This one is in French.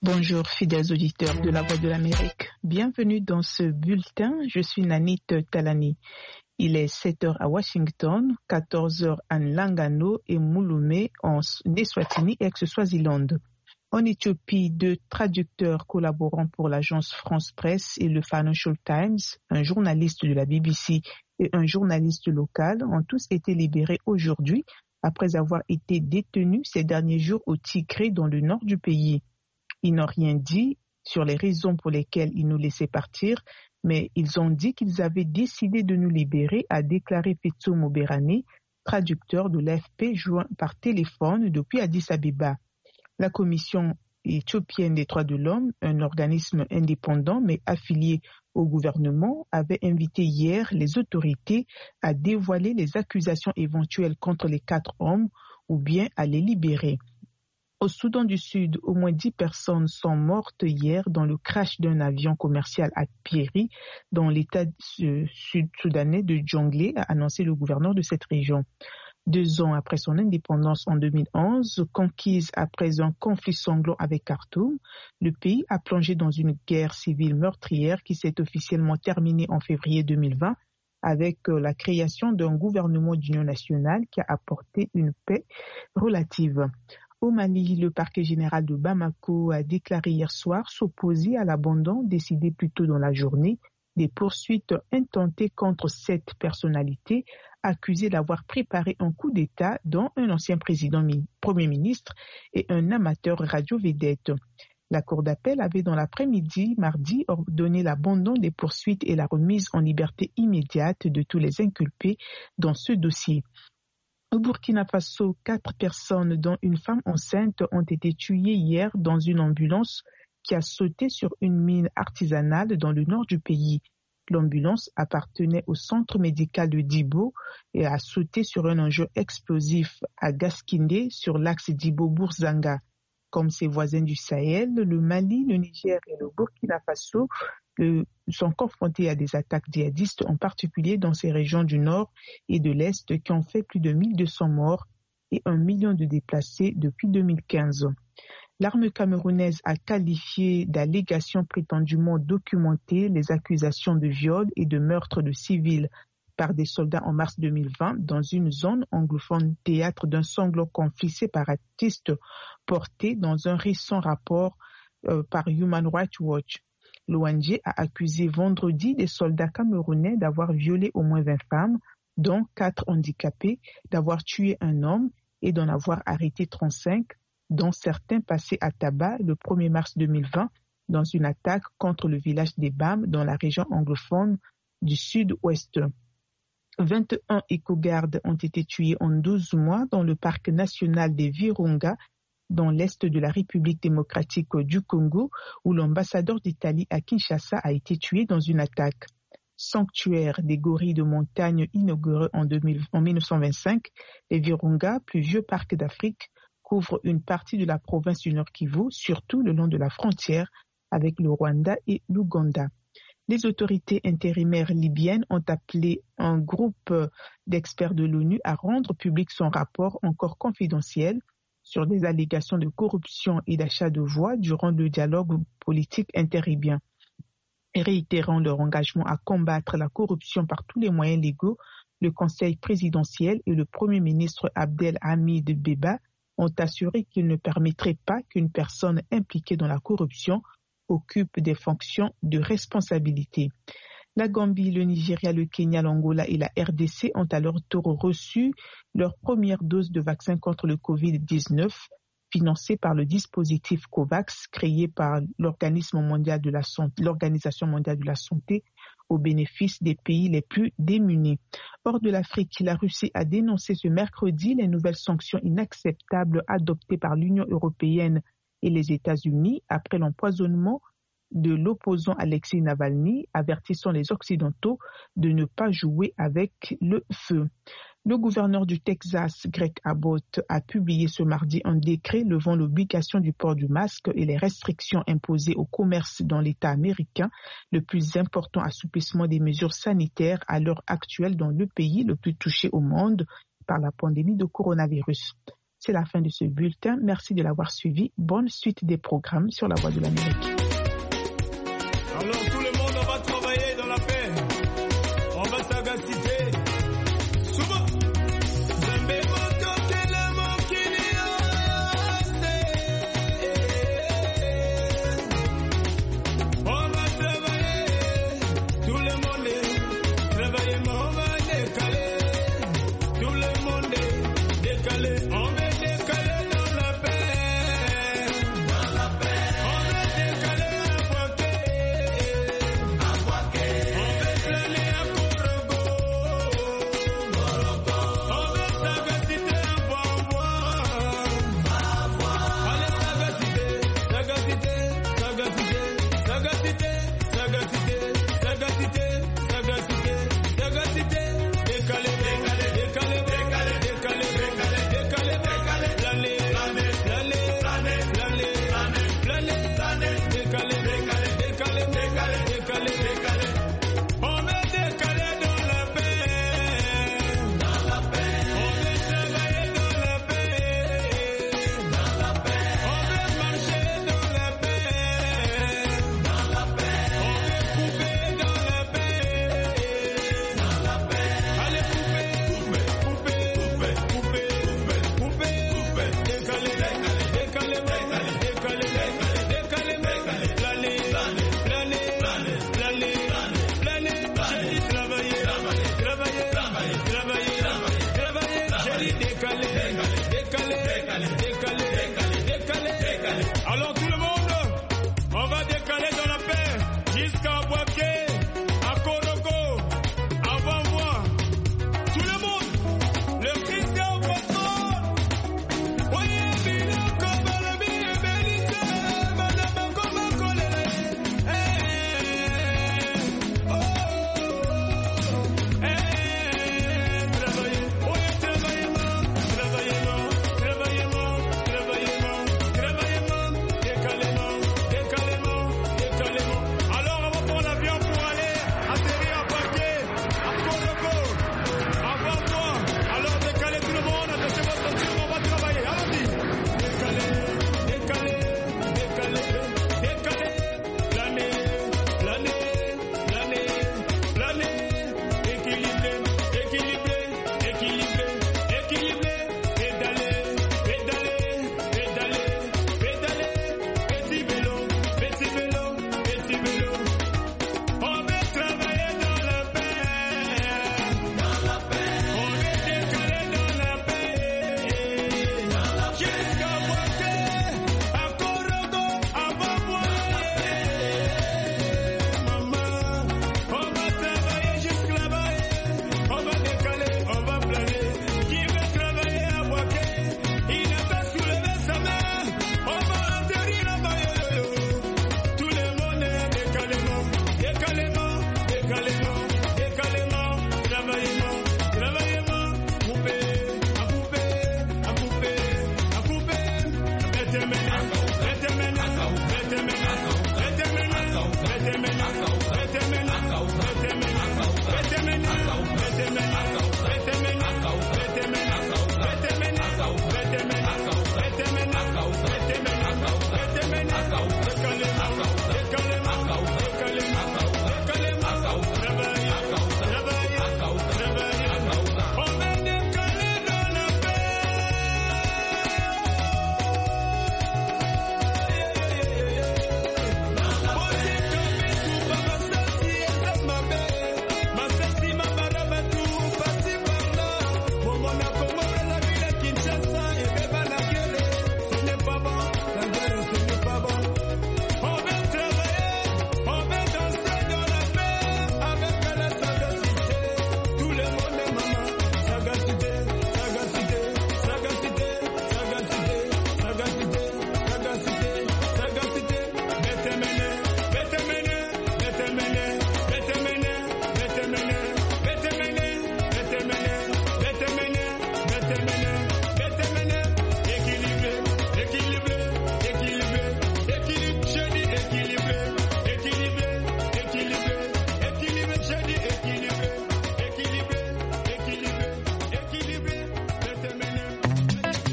Bonjour fidèles auditeurs de la Voix de l'Amérique. Bienvenue dans ce bulletin. Je suis Nanit Talani. Il est 7h à Washington, 14h à Nlangano et Mouloumé en Eswatini, ex-Swaziland. En Éthiopie, 2 traducteurs collaborant pour l'agence France Presse et le Financial Times, un journaliste de la BBC et un journaliste local, ont tous été libérés aujourd'hui après avoir été détenus ces derniers jours au Tigré dans le nord du pays. Ils n'ont rien dit sur les raisons pour lesquelles ils nous laissaient partir, mais ils ont dit qu'ils avaient décidé de nous libérer, a déclaré Fetso Moberane, traducteur de l'AFP joint par téléphone depuis Addis Abeba. La Commission éthiopienne des droits de l'homme, un organisme indépendant mais affilié au gouvernement, avait invité hier les autorités à dévoiler les accusations éventuelles contre les 4 hommes ou bien à les libérer. Au Soudan du Sud, au moins 10 personnes sont mortes hier dans le crash d'un avion commercial à Pieri, dans l'état sud-soudanais de Jonglei, a annoncé le gouverneur de cette région. 2 ans après son indépendance en 2011, conquise après un conflit sanglant avec Khartoum, le pays a plongé dans une guerre civile meurtrière qui s'est officiellement terminée en février 2020 avec la création d'un gouvernement d'union nationale qui a apporté une paix relative. Au Mali, le parquet général de Bamako a déclaré hier soir s'opposer à l'abandon décidé plus tôt dans la journée des poursuites intentées contre 7 personnalités accusées d'avoir préparé un coup d'État, dont un ancien premier ministre et un amateur radio-vedette. La Cour d'appel avait dans l'après-midi, mardi, ordonné l'abandon des poursuites et la remise en liberté immédiate de tous les inculpés dans ce dossier. Au Burkina Faso, 4 personnes, dont une femme enceinte, ont été tuées hier dans une ambulance qui a sauté sur une mine artisanale dans le nord du pays. L'ambulance appartenait au centre médical de Dibo et a sauté sur un engin explosif à Gaskindé sur l'axe Dibo-Bourzanga. Comme ses voisins du Sahel, le Mali, le Niger et le Burkina Faso sont confrontés à des attaques djihadistes, en particulier dans ces régions du nord et de l'est qui ont fait plus de 1200 morts et 1 million de déplacés depuis 2015. L'armée camerounaise a qualifié d'allégations prétendument documentées les accusations de viol et de meurtre de civils par des soldats en mars 2020 dans une zone anglophone théâtre d'un sanglant conflit séparatiste porté dans un récent rapport par Human Rights Watch. L'ONG a accusé vendredi des soldats camerounais d'avoir violé au moins 20 femmes, dont 4 handicapés, d'avoir tué un homme et d'en avoir arrêté 35, dont certains passés à tabac le 1er mars 2020 dans une attaque contre le village des Bam dans la région anglophone du sud-ouest. 21 éco-gardes ont été tués en 12 mois dans le parc national des Virunga, dans l'est de la République démocratique du Congo, où l'ambassadeur d'Italie à Kinshasa a été tué dans une attaque. Sanctuaire des gorilles de montagne inauguré en 1925, les Virunga, plus vieux parc d'Afrique, couvrent une partie de la province du Nord Kivu, surtout le long de la frontière avec le Rwanda et l'Ouganda. Les autorités intérimaires libyennes ont appelé un groupe d'experts de l'ONU à rendre public son rapport encore confidentiel sur des allégations de corruption et d'achat de voix durant le dialogue politique interribyen. Réitérant leur engagement à combattre la corruption par tous les moyens légaux, le Conseil présidentiel et le Premier ministre Abdel Hamid Beba ont assuré qu'ils ne permettraient pas qu'une personne impliquée dans la corruption occupe des fonctions de responsabilité. La Gambie, le Nigeria, le Kenya, l'Angola et la RDC ont à leur tour reçu leur première dose de vaccin contre le Covid-19, financée par le dispositif COVAX créé par l'Organisation mondiale de la santé au bénéfice des pays les plus démunis. Hors de l'Afrique, la Russie a dénoncé ce mercredi les nouvelles sanctions inacceptables adoptées par l'Union européenne et les États-Unis après l'empoisonnement de l'opposant Alexei Navalny, avertissant les Occidentaux de ne pas jouer avec le feu. Le gouverneur du Texas, Greg Abbott, a publié ce mardi un décret levant l'obligation du port du masque et les restrictions imposées au commerce dans l'État américain, le plus important assouplissement des mesures sanitaires à l'heure actuelle dans le pays le plus touché au monde par la pandémie de coronavirus. C'est la fin de ce bulletin. Merci de l'avoir suivi. Bonne suite des programmes sur la Voix de l'Amérique. Alors tout le monde, on va travailler dans la paix. On va s'agaciter. Souvent. Décalé.